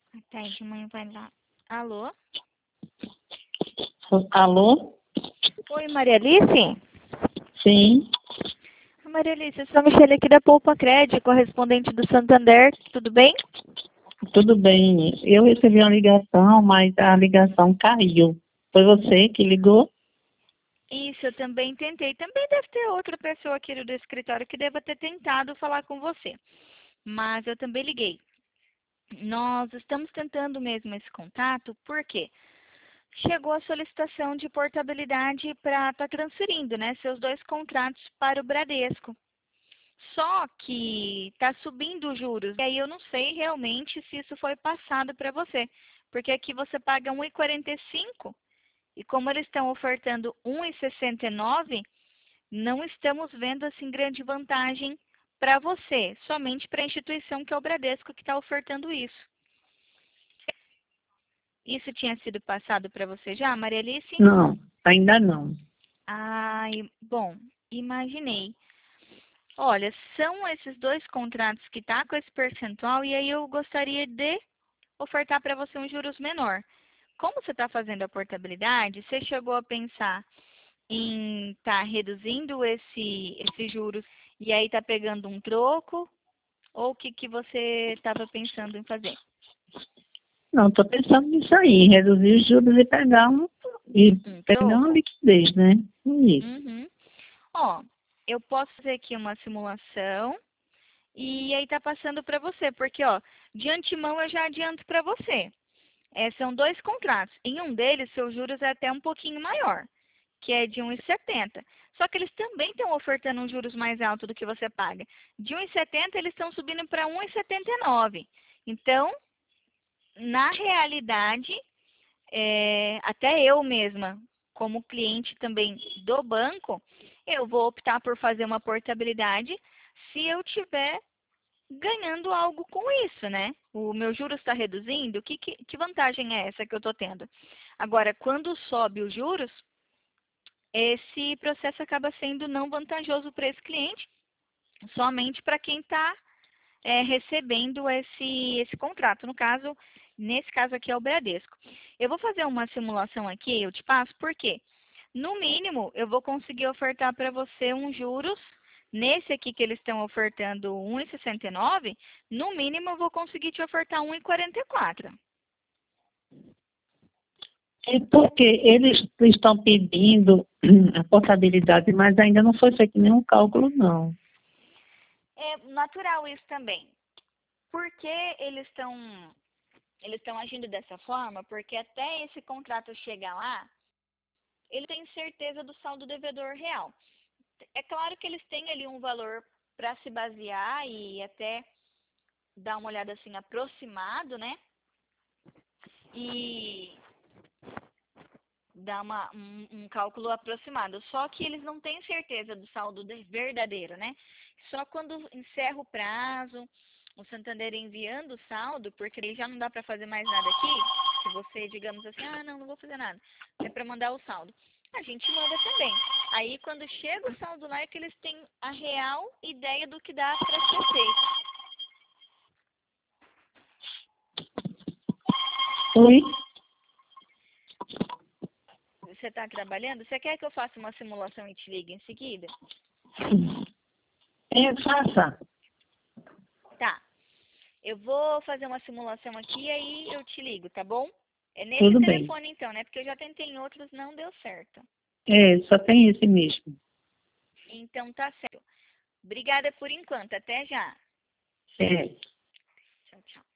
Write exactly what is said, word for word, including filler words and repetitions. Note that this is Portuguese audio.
Tá, de manhã vai lá. Alô? Alô? Oi, Maria Alice? Sim, Maria Alice, eu sou a Michelle aqui da Poupa Cred, correspondente do Santander, tudo bem? tudo bem. Eu recebi uma ligação, mas a ligação caiu. Foi você que ligou? Isso, eu também tentei. Também deve ter outra pessoa aqui do escritório que deva ter tentado falar com você. Mas eu também liguei. Nós estamos tentando mesmo esse contato, porque chegou a solicitação de portabilidade para estar transferindo, né, seus dois contratos para o Bradesco. Só que está subindo os juros. E aí eu não sei realmente se isso foi passado para você. Porque aqui você paga um e quarenta e cinco e como eles estão ofertando um e sessenta e nove, não estamos vendo assim grande vantagem para você, somente para a instituição que é o Bradesco que está ofertando isso. Isso tinha sido passado para você já, Maria Alice? Não, ainda não. Ai, bom, imaginei. Olha, são esses dois contratos que tá com esse percentual e aí eu gostaria de ofertar para você um juros menor. Como você está fazendo a portabilidade, você chegou a pensar em estar tá reduzindo esse, esse juros e aí tá pegando um troco? Ou o que, que você estava pensando em fazer? Não, estou pensando nisso aí, reduzir os juros e pegar, um, e Um pegar uma troco? liquidez, né? Isso. Uhum. Ó, eu posso fazer aqui uma simulação e aí tá passando para você, porque ó, de antemão eu já adianto para você. É, são dois contratos. Em um deles, seus juros é até um pouquinho maior, que é de um e setenta. Só que eles também estão ofertando um juros mais alto do que você paga. De um e setenta eles estão subindo para um e setenta e nove. Então, na realidade, é, até eu mesma, como cliente também do banco, eu vou optar por fazer uma portabilidade se eu tiver ganhando algo com isso, né? O meu juros está reduzindo, que, que, que vantagem é essa que eu estou tendo? Agora, quando sobe os juros, esse processo acaba sendo não vantajoso para esse cliente, somente para quem está é, recebendo esse, esse contrato. No caso, nesse caso aqui é o Bradesco. Eu vou fazer uma simulação aqui, eu te passo, por quê? No mínimo, eu vou conseguir ofertar para você um juros. Nesse aqui que eles estão ofertando um e sessenta e nove, no mínimo eu vou conseguir te ofertar um e quarenta e quatro. É porque eles estão pedindo a portabilidade, mas ainda não foi feito nenhum cálculo, não. É natural isso também. Por que eles estão eles estão agindo dessa forma? Porque até esse contrato chegar lá, ele tem certeza do saldo devedor real. É claro que eles têm ali um valor para se basear e até dar uma olhada assim aproximado, né? E dar uma, um, um cálculo aproximado. Só que eles não têm certeza do saldo verdadeiro, né? Só quando encerra o prazo, o Santander enviando o saldo, porque aí já não dá para fazer mais nada aqui. Se você, digamos assim, ah, não, não vou fazer nada, é para mandar o saldo. A gente manda também. Aí, quando chega o saldo lá, é que eles têm a real ideia do que dá para ser feito. Oi? Você está trabalhando? Você quer que eu faça uma simulação e te ligue em seguida? É, faça. Tá. Eu vou fazer uma simulação aqui e aí eu te ligo, tá bom? É nesse Tudo bem. telefone então, né? Porque eu já tentei em outros, não deu certo. É, só tem esse mesmo. Então tá certo. Obrigada por enquanto. Até já. É. Tchau, tchau.